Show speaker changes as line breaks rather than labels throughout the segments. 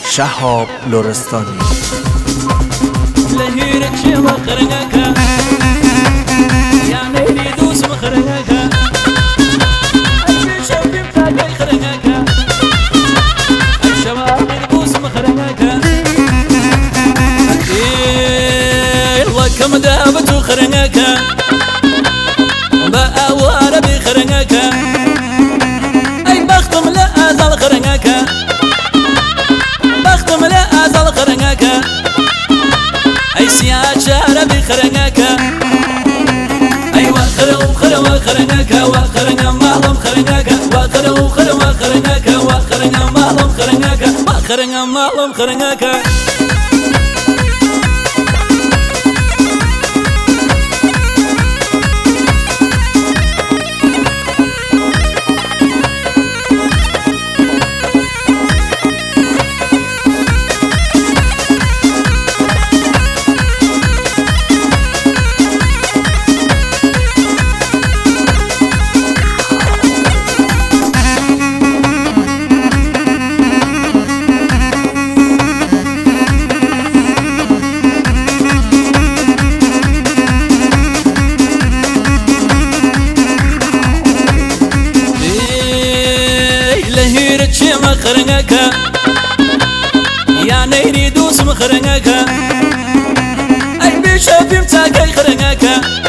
شهاب لرستانی
لهيرك شي مخرجك يا نيري دوس مخرجك أي شوفي بتاعك يخرجك الشباب يدوس مخرجك الله كم دابت وخرجك بقى وانا بخرجك أي بختم لا أزال خرجك بختم لا أزال خرجك أي سياد شهر بخرجك أي وخر وخرجك وخرج مالهم خرجك وخر وخرجك وخرج مالهم خرجك وخرج مالهم خرجك شي مخرجك يا نيري دوس مخرجك أي بيشوف يمسك يخرجك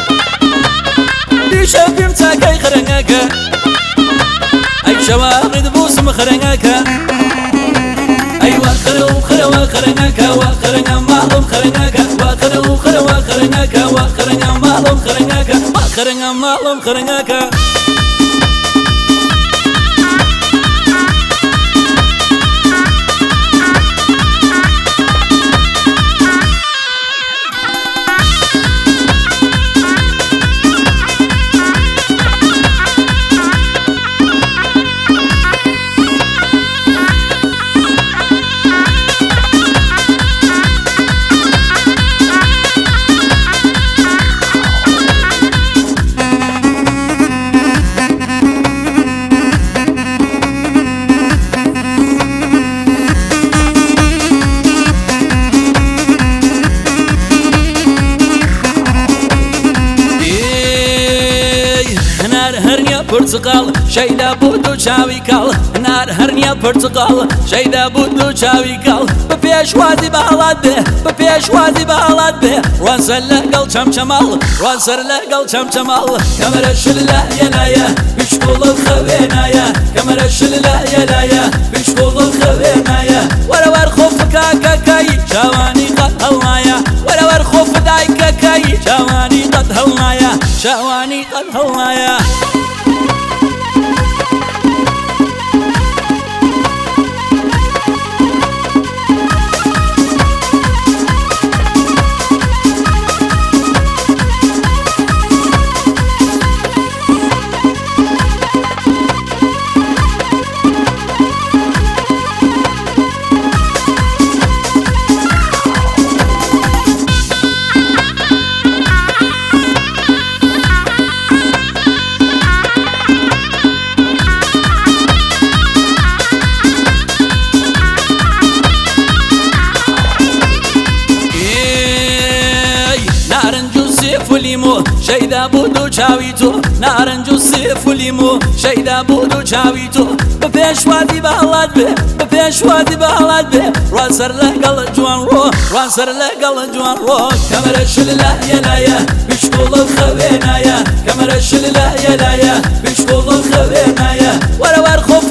بيشوف يمسك يخرجك أي شواغد بوس مخرجك أي وخر وخرجك وخرج مالهم خرجك وخر وخرجك وخرج مالهم خرجك وخرج مالهم خرجك برتقال شيدا بودو چاوی کال نار هرنیا برتقال شيدا بودو چاوی کال بپیش وادی بالاد به بپیش وادی بالاد به روان سر لگل چم چمال روان سر لگل چم چمال کمر شللا ینایا بیش بولد خوینایا کمر شللا ینایا بیش بولد خوینایا ور خوف کاکای جوانی قد هلنایا ور خوف دای کاکای جوانی قد هلنایا جوانی قد هلنایا فليمو شيدا بودو چاويتو نارنجو فليمو شيدا بودو چاويتو بپیش وادی بالاد به بپیش وادی بالاد به روان سر لگل جوان رو روان سر لگل جوان رو کمر شللا ینایا بیش بولد خوینایا کمر شللا ینایا بیش بولد خوینایا ور خوف